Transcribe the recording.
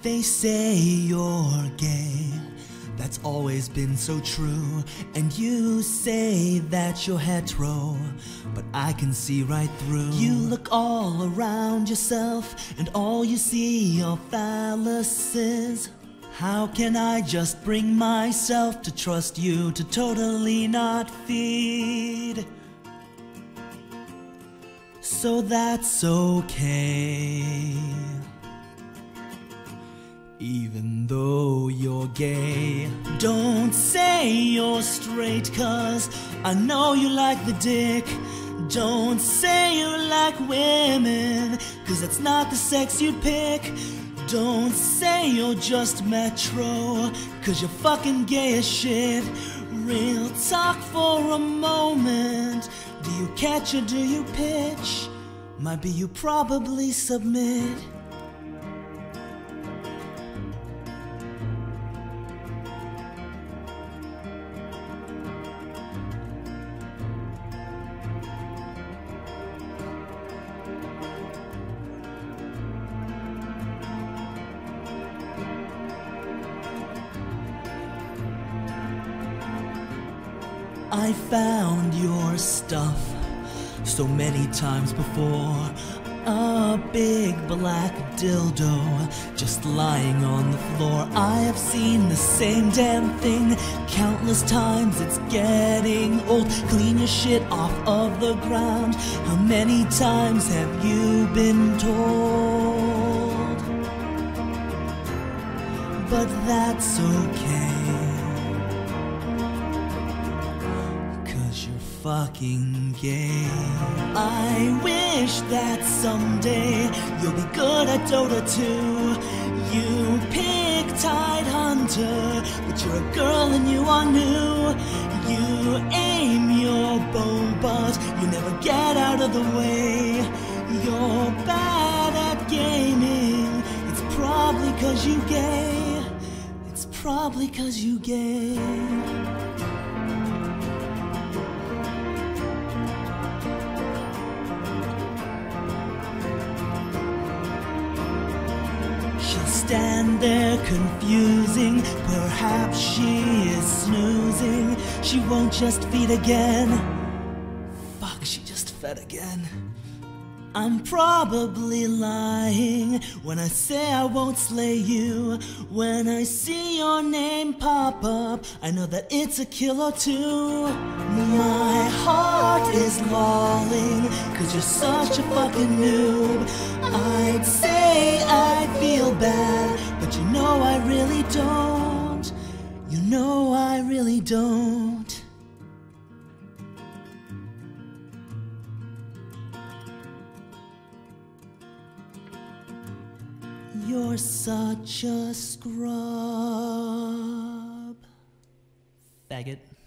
They say you're gay, that's always been so true. And you say that you're hetero, but I can see right through. You look all around yourself, and all you see are phalluses. How can I just bring myself to trust you to totally not feed? So that's okay. Even though you're gay, don't say you're straight, 'cause I know you like the dick. Don't say you like women, 'cause that's not the sex you'd pick. Don't say you're just metro, 'cause you're fucking gay as shit. Real talk for a moment. Do you catch or do you pitch? Might be you probably submit. I found your stuff so many times before. A big black dildo just lying on the floor. I have seen the same damn thing countless times. It's getting old. Clean your shit off of the ground. How many times have you been told? But that's okay, fucking gay. I wish that someday you'll be good at Dota 2. You pick Tidehunter, but you're a girl and you are new. You aim your bow, but you never get out of the way. You're bad at gaming. It's probably 'cause you gay. It's probably 'cause you gay. Stand there confusing, perhaps she is snoozing. She won't just feed again. Fuck, she just fed again. I'm probably lying when I say I won't slay you. When I see your name pop up, I know that it's a kill or two. My heart is lolling, 'cause you're such a fucking noob. I'd say I feel bad, but you know I really don't. You know I really don't. You're such a scrub. Faggot.